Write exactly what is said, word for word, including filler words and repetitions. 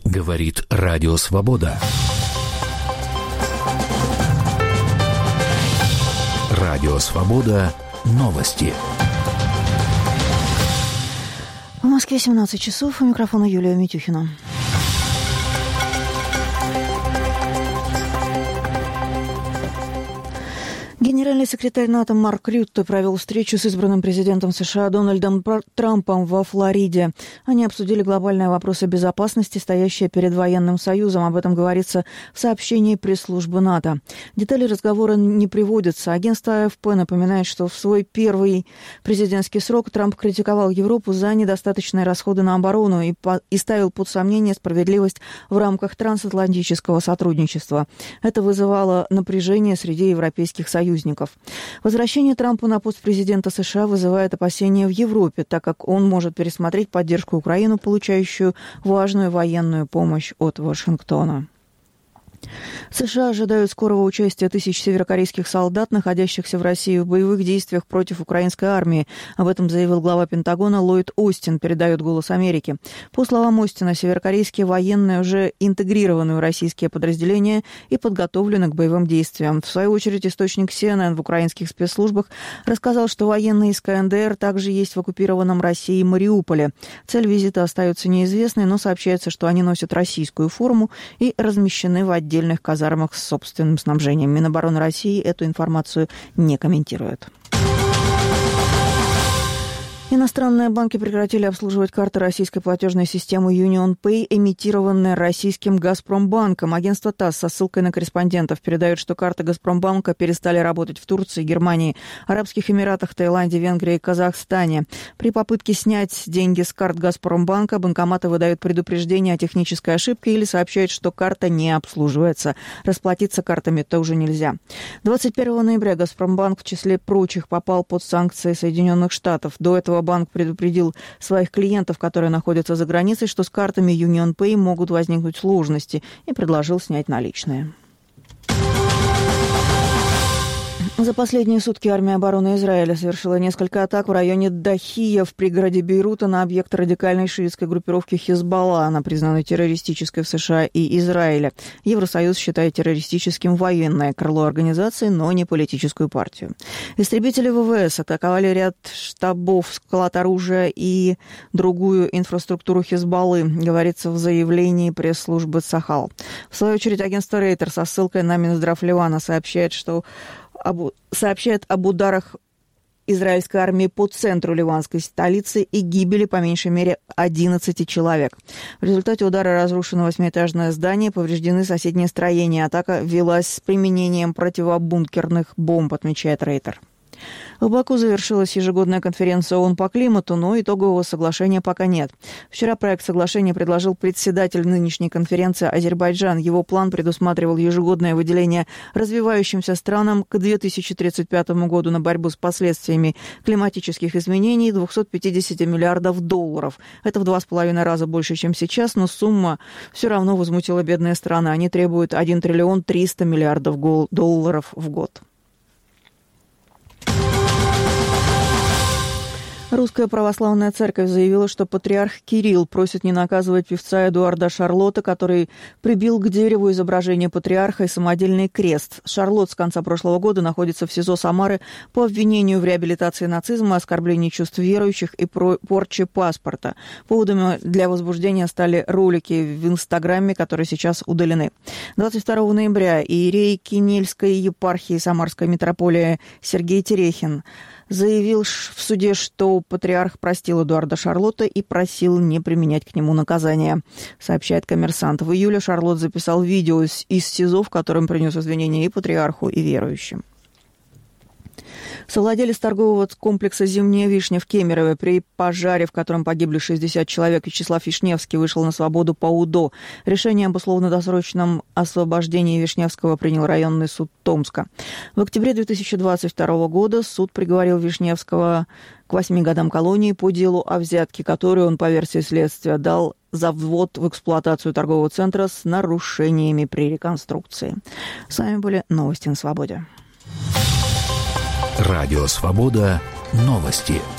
Говорит Радио Свобода. Радио Свобода. Новости. В Москве семнадцать часов. У микрофона Юлия Митюхина. Генеральный секретарь НАТО Марк Рютте провел встречу с избранным президентом США Дональдом Трампом во Флориде. Они обсудили глобальные вопросы безопасности, стоящие перед военным союзом. Об этом говорится в сообщении пресс-службы НАТО. Детали разговора не приводятся. Агентство АФП напоминает, что в свой первый президентский срок Трамп критиковал Европу за недостаточные расходы на оборону и, по- и ставил под сомнение справедливость в рамках трансатлантического сотрудничества. Это вызывало напряжение среди европейских союзников. Возвращение Трампа на пост президента США вызывает опасения в Европе, так как он может пересмотреть поддержку Украины, получающую важную военную помощь от Вашингтона. США ожидают скорого участия тысяч северокорейских солдат, находящихся в России в боевых действиях против украинской армии. Об этом заявил глава Пентагона Ллойд Остин, передает «Голос Америки». По словам Остина, северокорейские военные уже интегрированы в российские подразделения и подготовлены к боевым действиям. В свою очередь, источник си эн эн в украинских спецслужбах рассказал, что военные из ка эн дэ эр также есть в оккупированном Россией Мариуполе. Цель визита остается неизвестной, но сообщается, что они носят российскую форму и размещены в отдельных казармах с собственным снабжением. Минобороны России эту информацию не комментирует. Иностранные банки прекратили обслуживать карты российской платежной системы UnionPay, эмитированные российским «Газпромбанком». Агентство ТАСС со ссылкой на корреспондентов передает, что карты «Газпромбанка» перестали работать в Турции, Германии, Арабских Эмиратах, Таиланде, Венгрии и Казахстане. При попытке снять деньги с карт «Газпромбанка» банкоматы выдают предупреждение о технической ошибке или сообщают, что карта не обслуживается. Расплатиться картами тоже нельзя. двадцать первого ноября «Газпромбанк» в числе прочих попал под санкции Соединенных Штатов. До этого банк предупредил своих клиентов, которые находятся за границей, что с картами UnionPay могут возникнуть сложности, и предложил снять наличные. За последние сутки армия обороны Израиля совершила несколько атак в районе Дахия в пригороде Бейрута на объект радикальной шиитской группировки Хизбалла. Она признана террористической в США и Израиле. Евросоюз считает террористическим военное крыло организации, но не политическую партию. Истребители вэ вэ эс атаковали ряд штабов, склад оружия и другую инфраструктуру Хизбаллы, говорится в заявлении пресс-службы Цахал. В свою очередь, агентство Рейтер со ссылкой на Минздрав Ливана сообщает, что Об, сообщает об ударах израильской армии по центру ливанской столицы и гибели по меньшей мере одиннадцати человек. В результате удара разрушено восьмиэтажное здание, повреждены соседние строения. Атака велась с применением противобункерных бомб, отмечает Рейтер. В Баку завершилась ежегодная конференция ООН по климату, но итогового соглашения пока нет. Вчера проект соглашения предложил председатель нынешней конференции Азербайджан. Его план предусматривал ежегодное выделение развивающимся странам к две тысячи тридцать пятому году на борьбу с последствиями климатических изменений двести пятьдесят миллиардов долларов. Это в два с половиной раза больше, чем сейчас, но сумма все равно возмутила бедные страны. Они требуют один триллион триста миллиардов долларов в год. Русская православная церковь заявила, что патриарх Кирилл просит не наказывать певца Эдуарда Шарлотта, который прибил к дереву изображение патриарха и самодельный крест. Шарлотт с конца прошлого года находится в СИЗО Самары по обвинению в реабилитации нацизма, оскорблении чувств верующих и порче паспорта. Поводами для возбуждения стали ролики в Инстаграме, которые сейчас удалены. двадцать второго ноября иерей Кинельской епархии Самарской митрополии Сергей Терехин заявил в суде, что патриарх простил Эдуарда Шарлотта и просил не применять к нему наказания, сообщает «Коммерсант». В июле Шарлотт записал видео из, из СИЗО, в котором принес извинения и патриарху, и верующим. Совладелец торгового комплекса «Зимняя вишня» в Кемерово при пожаре, в котором погибли шестьдесят человек, Вячеслав Вишневский, вышел на свободу по УДО. Решение об условно-досрочном освобождении Вишневского принял районный суд Томска. В октябре две тысячи двадцать второго года суд приговорил Вишневского к восьми годам колонии по делу о взятке, которую он, по версии следствия, дал за ввод в эксплуатацию торгового центра с нарушениями при реконструкции. С вами были новости на свободе. Радио «Свобода». Новости.